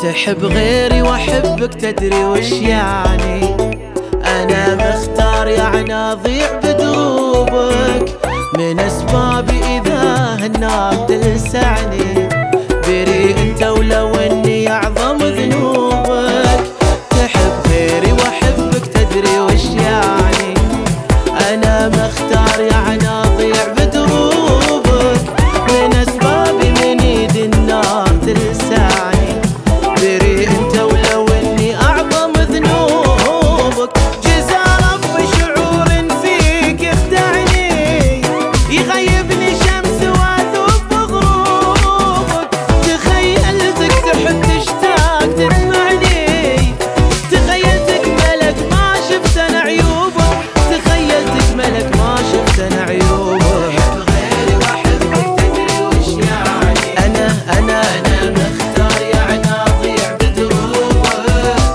تحب غيري واحبك تدري وش يعني؟ انا مختار يعني اضيع بدروبك من اسبابي اذا النار تلسعني. بريء انت ولو اني اعظم ذنوبك. تحب غيري واحبك تدري وش يعني؟ انا مختار يعني اضيع بدروبك من اسبابي من ايد النار تلسعني. بريء انت ولو اني اعظم ذنوبك. جزا رب شعور فيك يخدعني يغيبني شمس واذوب بغروبك. تخيلتك تحب تشتاق تسمعني. تخيلتك ملك ما شفت انا عيوبك. تخيلتك ملك ما شفت انا عيوبك. تحب غيري واحبك تدري وش يعني؟ انا مختار يعني اضيع بدروبك.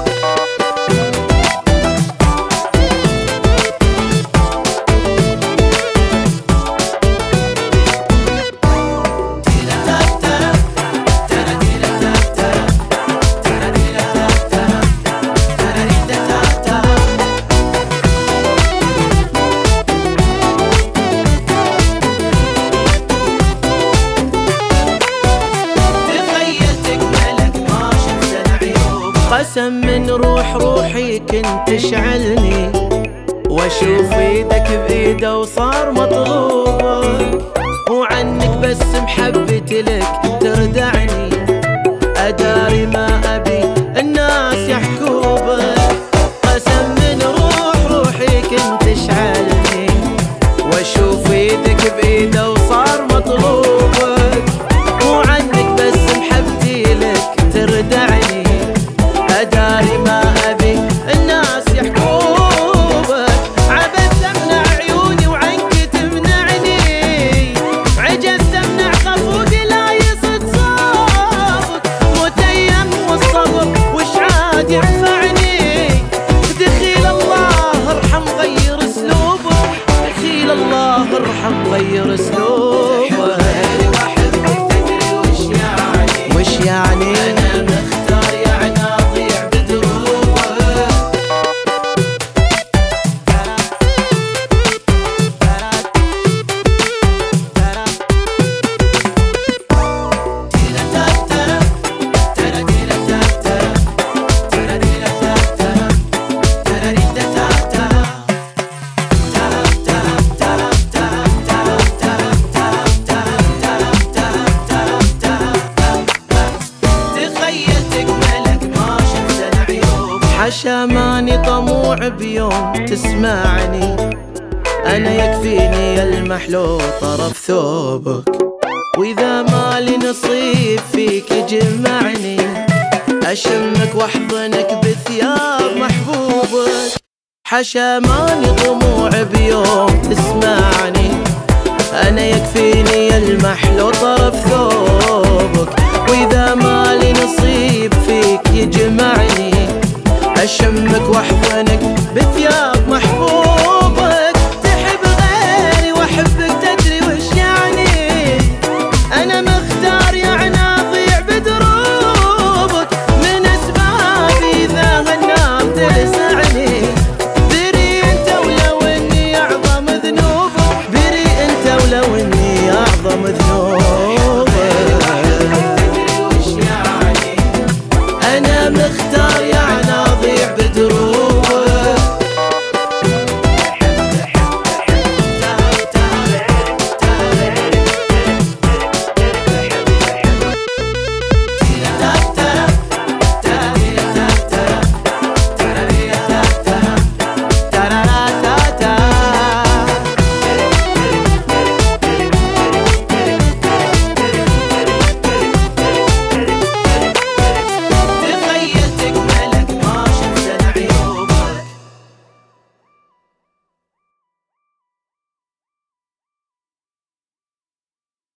قسم من روحي كنت تشعلني واشوف ايدك بايده وصار مطلوبك. وعنك بس محبتي لك تردعني. اداري ما ابي الناس يحكوبك. قسم من روحي كنت تشعلني واشوف ايدك بايده وصار مطلوبك. وعنك بس محبتي لك تردعني. أداري ما أبي الناس يحكوبك. عبثت أمنع عيوني وعنك تمنعني. عجزت أمنع خفوقي لا يصد صوبك. متيم والصبر وش عاد ينفعني؟ دخيل الله ارحم غير اسلوبك. دخيل الله ارحم غير اسلوبك. غيري واحبك تدري وش يعني؟ وش يعني؟ أنا مختار يعني اضيع بدروبك. حشا ماني طموع بيوم تسمعني. أنا يكفيني المحلو طرف ثوبك. وإذا مالي نصيب فيك يجمعني. أشمك واحضنك بثياب محبوبك. حشا ماني طموع بيوم تسمعني. أنا يكفيني المحلو طرف ثوبك. وإذا مالي نصيب فيك يجمعني. أشمك واحضنك بثياب